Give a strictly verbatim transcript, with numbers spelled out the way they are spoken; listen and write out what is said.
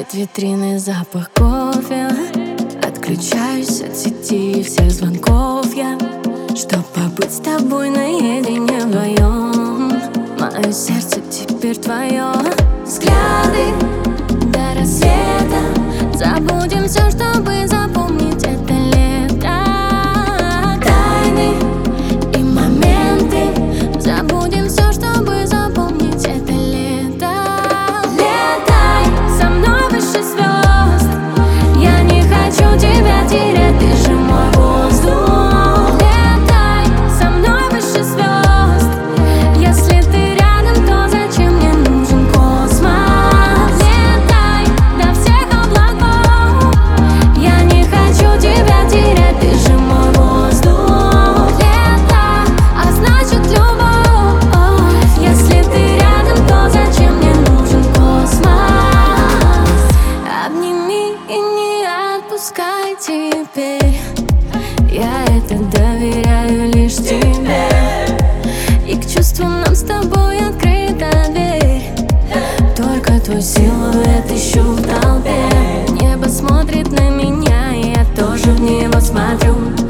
Свет витрины, запах кофе. Отключаюсь от сети и всех звонков я, чтоб побыть с тобой наедине вдвоем. Мое сердце теперь твое. Взгляды до рассвета. Забудем все, чтобы запомнить это лето. Тайны и моменты. Забудем все, чтобы запомнить это лето. Летай со мной выше звезд. Я не хочу тебя терять, ты же мой воздух. Летай со мной выше звезд. Если ты рядом, то зачем мне нужен космос? Летай до всех облаков. Я не хочу тебя терять, ты же мой воздух. Лето, а значит любовь. Если ты рядом, то зачем мне нужен космос? Обними и не отпускай теперь. Я это доверяю лишь тебе. И к чувствам нам с тобой открыта дверь. Только твой силуэт ищу в толпе. Небо смотрит на меня, и я тоже в него смотрю.